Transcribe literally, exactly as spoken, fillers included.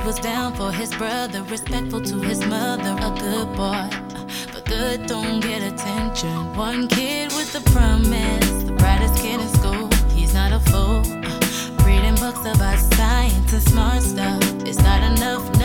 was down for his brother, respectful to his mother, a good boy. But good don't get attention. One kid with a promise, the brightest kid in school. He's not a fool. Reading books about science and smart stuff. It's not enough.